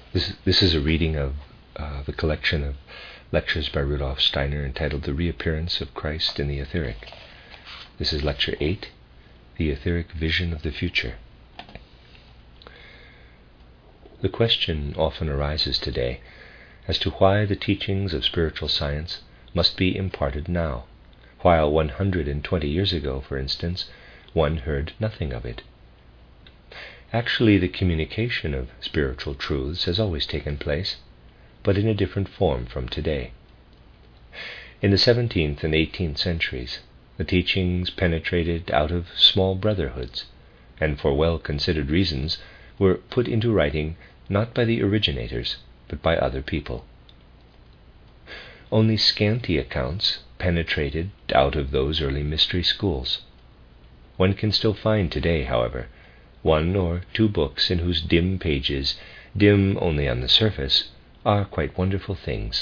This is a reading of the collection of lectures by Rudolf Steiner entitled The Reappearance of Christ in the Etheric. This is Lecture 8, The Etheric Vision of the Future. The question often arises today as to why the teachings of spiritual science must be imparted now, while 120 years ago, for instance, one heard nothing of it. Actually, the communication of spiritual truths has always taken place, but in a different form from today. In the 17th and 18th centuries, the teachings penetrated out of small brotherhoods, and for well-considered reasons were put into writing not by the originators, but by other people. Only scanty accounts penetrated out of those early mystery schools. One can still find today, however, one or two books in whose dim pages, dim only on the surface, are quite wonderful things.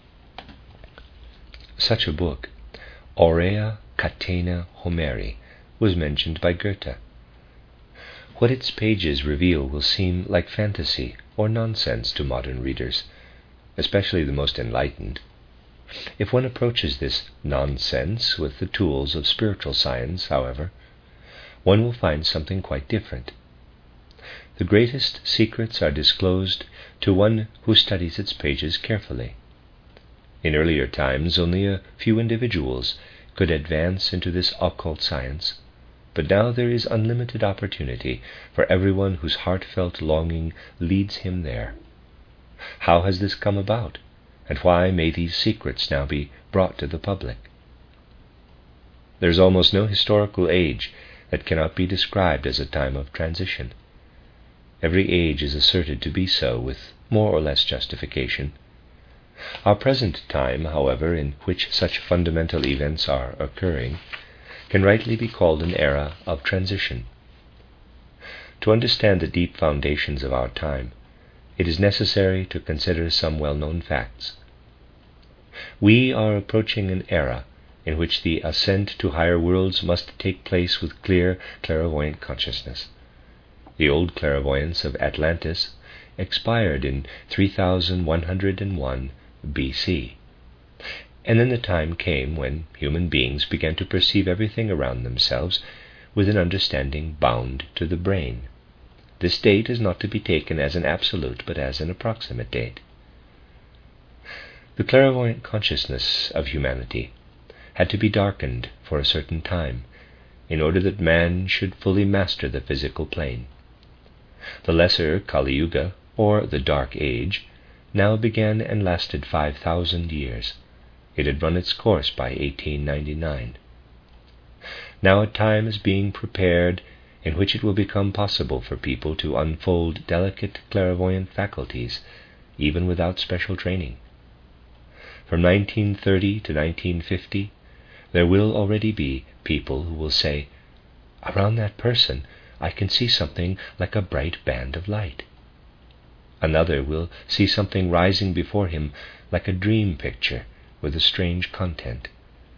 Such a book, Aurea Catena Homeri, was mentioned by Goethe. What its pages reveal will seem like fantasy or nonsense to modern readers, especially the most enlightened. If one approaches this nonsense with the tools of spiritual science, however, one will find something quite different. The greatest secrets are disclosed to one who studies its pages carefully. In earlier times, only a few individuals could advance into this occult science, but now there is unlimited opportunity for everyone whose heartfelt longing leads him there. How has this come about, and why may these secrets now be brought to the public? There is almost no historical age that cannot be described as a time of transition. Every age is asserted to be so, with more or less justification. Our present time, however, in which such fundamental events are occurring, can rightly be called an era of transition. To understand the deep foundations of our time, it is necessary to consider some well-known facts. We are approaching an era in which the ascent to higher worlds must take place with clear, clairvoyant consciousness. The old clairvoyance of Atlantis expired in 3101 BC, and then the time came when human beings began to perceive everything around themselves with an understanding bound to the brain. This date is not to be taken as an absolute, but as an approximate date. The clairvoyant consciousness of humanity had to be darkened for a certain time, in order that man should fully master the physical plane. The lesser Kali Yuga, or the Dark Age, now began and lasted 5,000 years. It had run its course by 1899. Now a time is being prepared in which it will become possible for people to unfold delicate clairvoyant faculties, even without special training. From 1930 to 1950, there will already be people who will say, "Around that person I can see something like a bright band of light." Another will see something rising before him like a dream picture with a strange content.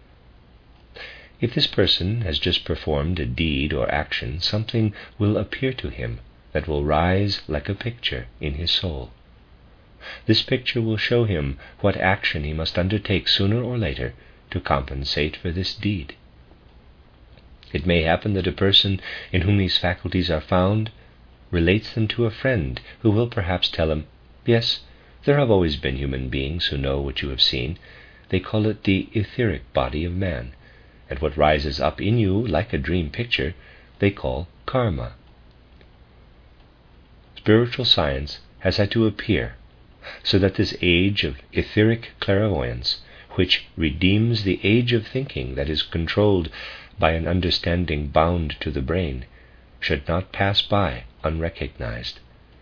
If this person has just performed a deed or action, something will appear to him that will rise like a picture in his soul. This picture will show him what action he must undertake sooner or later to compensate for this deed. It may happen that a person in whom these faculties are found relates them to a friend who will perhaps tell him, "Yes, there have always been human beings who know what you have seen. They call it the etheric body of man, and what rises up in you like a dream picture they call karma." Spiritual science has had to appear so that this age of etheric clairvoyance, which redeems the age of thinking that is controlled by an understanding bound to the brain, should not pass by unrecognized.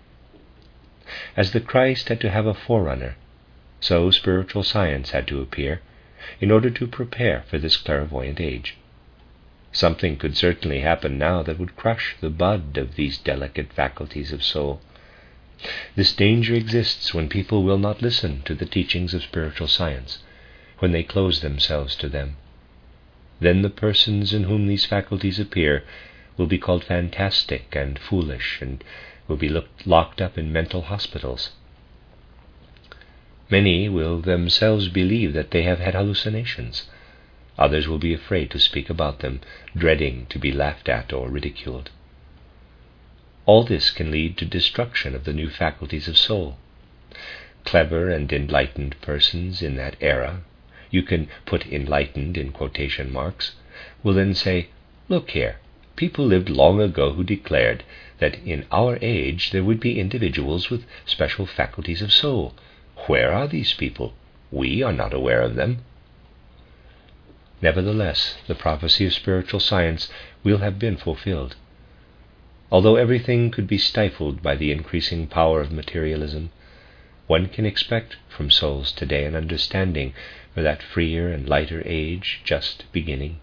As the Christ had to have a forerunner, so spiritual science had to appear in order to prepare for this clairvoyant age. Something could certainly happen now that would crush the bud of these delicate faculties of soul. This danger exists when people will not listen to the teachings of spiritual science, when they close themselves to them. Then the persons in whom these faculties appear will be called fantastic and foolish, and will be locked up in mental hospitals, Many will themselves believe that they have had hallucinations. Others will be afraid to speak about them, dreading to be laughed at or ridiculed. All this can lead to destruction of the new faculties of soul. Clever and enlightened persons in that era, you can put enlightened in quotation marks, will then say, "Look here, people lived long ago who declared that in our age there would be individuals with special faculties of soul. Where are these people? We are not aware of them." Nevertheless, the prophecy of spiritual science will have been fulfilled. Although everything could be stifled by the increasing power of materialism, one can expect from souls today an understanding for that freer and lighter age just beginning.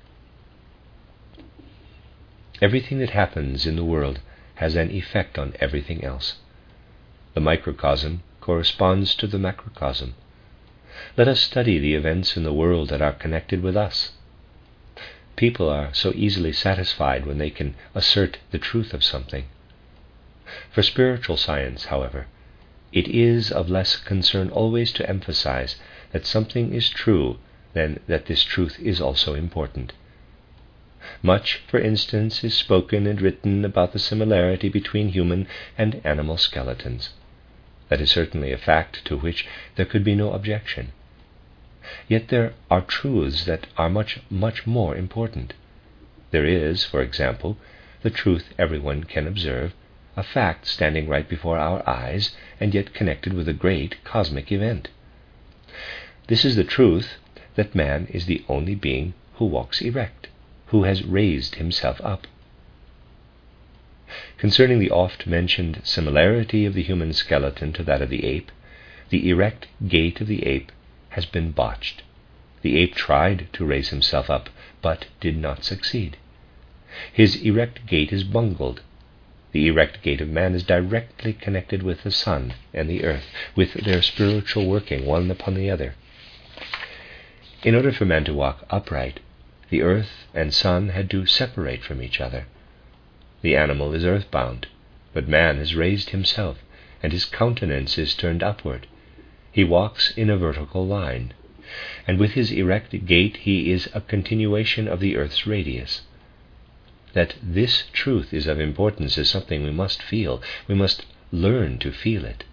Everything that happens in the world has an effect on everything else. The microcosm corresponds to the macrocosm. Let us study the events in the world that are connected with us. People are so easily satisfied when they can assert the truth of something. For spiritual science, however, it is of less concern always to emphasize that something is true than that this truth is also important. Much, for instance, is spoken and written about the similarity between human and animal skeletons. That is certainly a fact to which there could be no objection. Yet there are truths that are much, much more important. There is, for example, the truth everyone can observe, a fact standing right before our eyes and yet connected with a great cosmic event. This is the truth that man is the only being who walks erect, who has raised himself up. Concerning the oft-mentioned similarity of the human skeleton to that of the ape, the erect gait of the ape has been botched. The ape tried to raise himself up, but did not succeed. His erect gait is bungled. The erect gait of man is directly connected with the sun and the earth, with their spiritual working one upon the other. In order for man to walk upright, the earth and sun had to separate from each other. The animal is earthbound, but man has raised himself, and his countenance is turned upward. He walks in a vertical line, and with his erect gait he is a continuation of the earth's radius. That this truth is of importance is something we must feel. We must learn to feel it.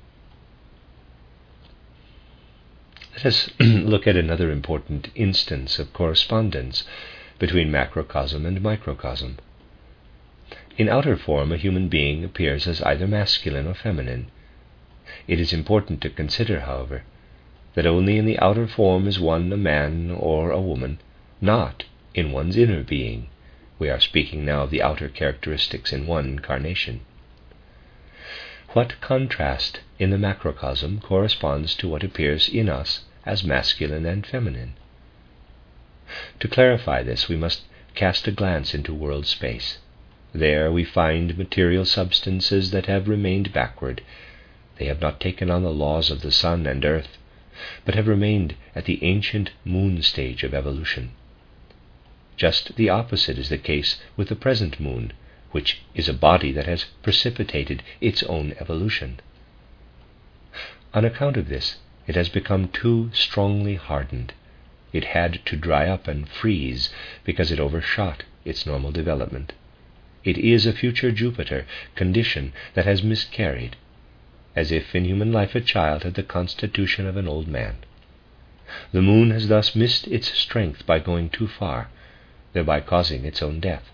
Let us look at another important instance of correspondence between macrocosm and microcosm. In outer form, a human being appears as either masculine or feminine. It is important to consider, however, that only in the outer form is one a man or a woman, not in one's inner being. We are speaking now of the outer characteristics in one incarnation. What contrast in the macrocosm corresponds to what appears in us as masculine and feminine? To clarify this, we must cast a glance into world space. There we find material substances that have remained backward. They have not taken on the laws of the sun and earth, but have remained at the ancient moon stage of evolution. Just the opposite is the case with the present moon, which is a body that has precipitated its own evolution. On account of this, it has become too strongly hardened. It had to dry up and freeze because it overshot its normal development. It is a future Jupiter condition that has miscarried, as if in human life a child had the constitution of an old man. The moon has thus missed its strength by going too far, thereby causing its own death.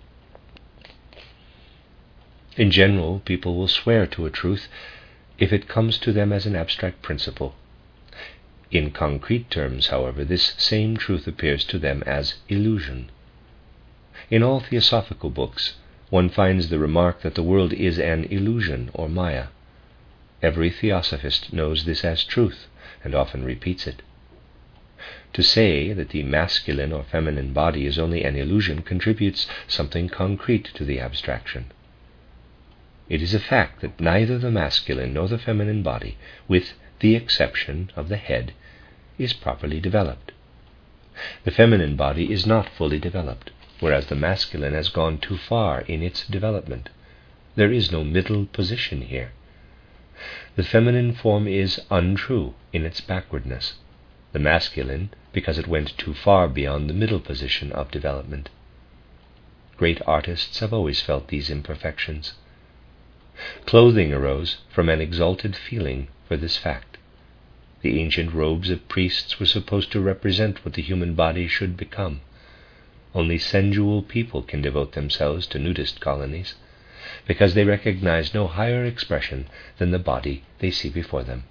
In general, people will swear to a truth if it comes to them as an abstract principle. In concrete terms, however, this same truth appears to them as illusion. In all theosophical books, one finds the remark that the world is an illusion or maya. Every theosophist knows this as truth, and often repeats it. To say that the masculine or feminine body is only an illusion contributes something concrete to the abstraction. It is a fact that neither the masculine nor the feminine body, with the exception of the head, is properly developed. The feminine body is not fully developed, whereas the masculine has gone too far in its development. There is no middle position here. The feminine form is untrue in its backwardness, the masculine because it went too far beyond the middle position of development. Great artists have always felt these imperfections. Clothing arose from an exalted feeling for this fact. The ancient robes of priests were supposed to represent what the human body should become. Only sensual people can devote themselves to nudist colonies, because they recognize no higher expression than the body they see before them.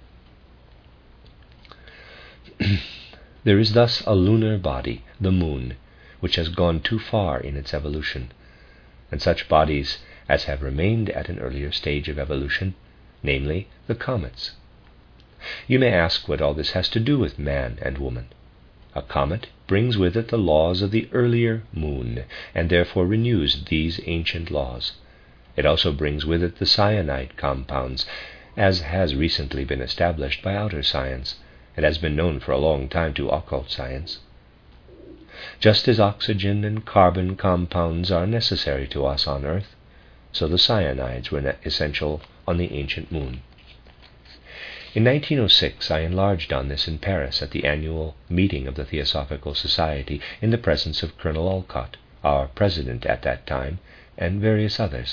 There is thus a lunar body, the moon, which has gone too far in its evolution, and such bodies as have remained at an earlier stage of evolution, namely the comets. You may ask what all this has to do with man and woman. A comet brings with it the laws of the earlier moon, and therefore renews these ancient laws. It also brings with it the cyanide compounds, as has recently been established by outer science, and has been known for a long time to occult science. Just as oxygen and carbon compounds are necessary to us on Earth, so the cyanides were essential on the ancient moon. In 1906 I enlarged on this in Paris at the annual meeting of the Theosophical Society in the presence of Colonel Olcott, our president at that time, and various others.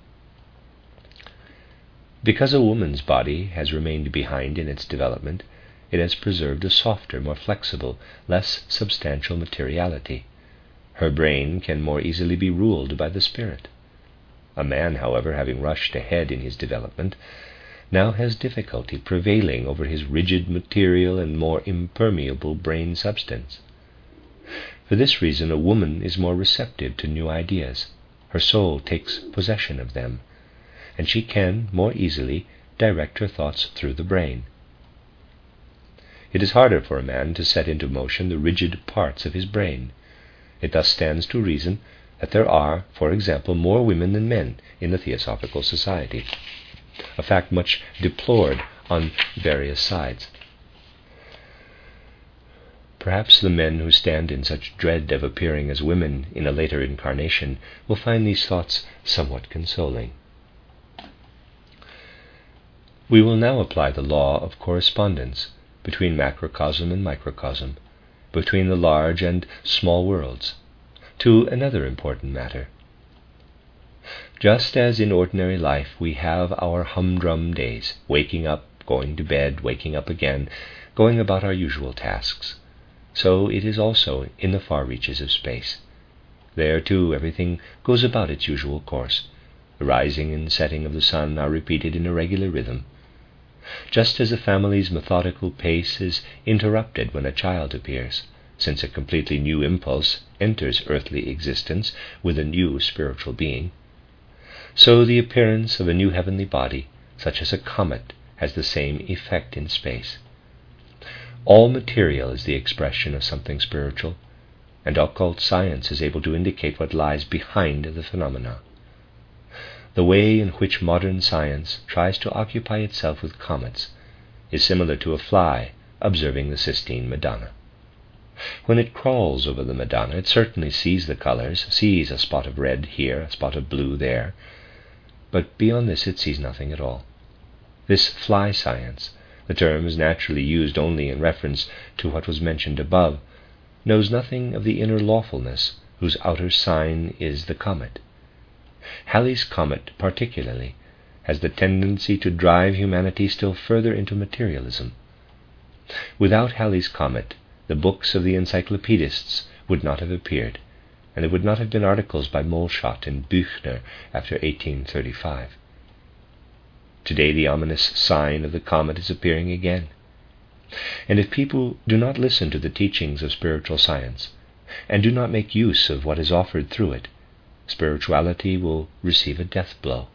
Because a woman's body has remained behind in its development, it has preserved a softer, more flexible, less substantial materiality. Her brain can more easily be ruled by the spirit. A man, however, having rushed ahead in his development, now has difficulty prevailing over his rigid material and more impermeable brain substance. For this reason, a woman is more receptive to new ideas. Her soul takes possession of them, and she can more easily direct her thoughts through the brain. It is harder for a man to set into motion the rigid parts of his brain. It thus stands to reason that there are, for example, more women than men in the Theosophical Society, a fact much deplored on various sides. Perhaps the men who stand in such dread of appearing as women in a later incarnation will find these thoughts somewhat consoling. We will now apply the law of correspondence between macrocosm and microcosm, between the large and small worlds, to another important matter. Just as in ordinary life we have our humdrum days, waking up, going to bed, waking up again, going about our usual tasks, so it is also in the far reaches of space. There, too, everything goes about its usual course. The rising and setting of the sun are repeated in a regular rhythm. Just as a family's methodical pace is interrupted when a child appears, since a completely new impulse enters earthly existence with a new spiritual being, so the appearance of a new heavenly body, such as a comet, has the same effect in space. All material is the expression of something spiritual, and occult science is able to indicate what lies behind the phenomena. The way in which modern science tries to occupy itself with comets is similar to a fly observing the Sistine Madonna. When it crawls over the Madonna, it certainly sees the colors, sees a spot of red here, a spot of blue there, but beyond this it sees nothing at all. This fly science, the term is naturally used only in reference to what was mentioned above, knows nothing of the inner lawfulness whose outer sign is the comet. Halley's comet, particularly, has the tendency to drive humanity still further into materialism. Without Halley's comet, the books of the encyclopedists would not have appeared, and there would not have been articles by Mohlschott and Büchner after 1835. Today the ominous sign of the comet is appearing again. And if people do not listen to the teachings of spiritual science, and do not make use of what is offered through it, spirituality will receive a death blow.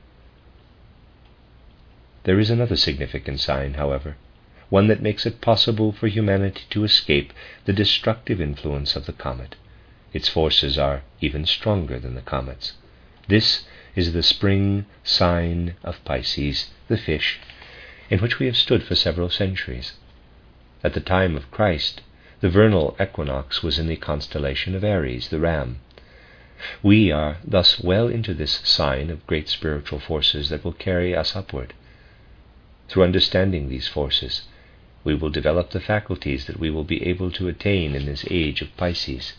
There is another significant sign, however, one that makes it possible for humanity to escape the destructive influence of the comet. Its forces are even stronger than the comet's. This is the spring sign of Pisces, the fish, in which we have stood for several centuries. At the time of Christ, the vernal equinox was in the constellation of Aries, the ram. We are thus well into this sign of great spiritual forces that will carry us upward. Through understanding these forces, we will develop the faculties that we will be able to attain in this age of Pisces.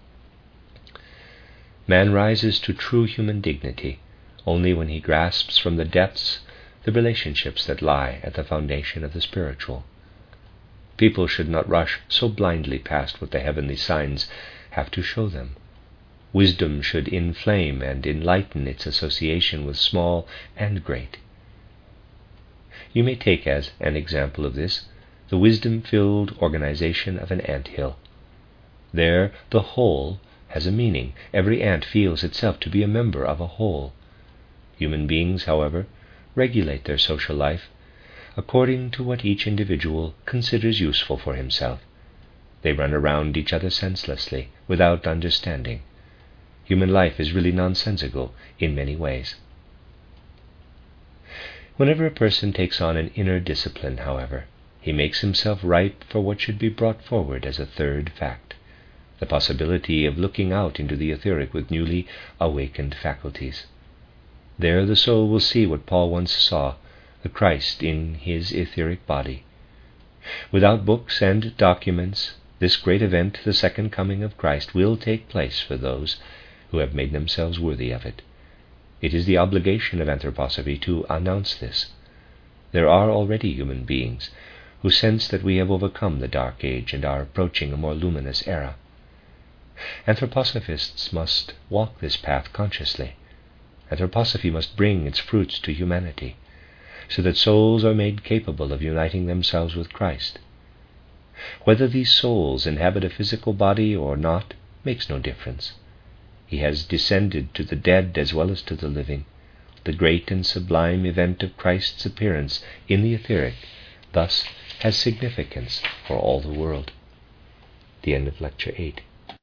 Man rises to true human dignity only when he grasps from the depths the relationships that lie at the foundation of the spiritual. People should not rush so blindly past what the heavenly signs have to show them. Wisdom should inflame and enlighten its association with small and great. You may take as an example of this the wisdom-filled organization of an ant-hill. There the whole has a meaning. Every ant feels itself to be a member of a whole. Human beings, however, regulate their social life according to what each individual considers useful for himself. They run around each other senselessly, without understanding. Human life is really nonsensical in many ways. Whenever a person takes on an inner discipline, however, he makes himself ripe for what should be brought forward as a third fact, the possibility of looking out into the etheric with newly awakened faculties. There the soul will see what Paul once saw, the Christ in his etheric body. Without books and documents, this great event, the second coming of Christ, will take place for those who have made themselves worthy of it. It is the obligation of anthroposophy to announce this. There are already human beings who sense that we have overcome the dark age and are approaching a more luminous era. Anthroposophists must walk this path consciously. Anthroposophy must bring its fruits to humanity, so that souls are made capable of uniting themselves with Christ. Whether these souls inhabit a physical body or not makes no difference. He has descended to the dead as well as to the living. The great and sublime event of Christ's appearance in the etheric thus has significance for all the world. The end of Lecture 8.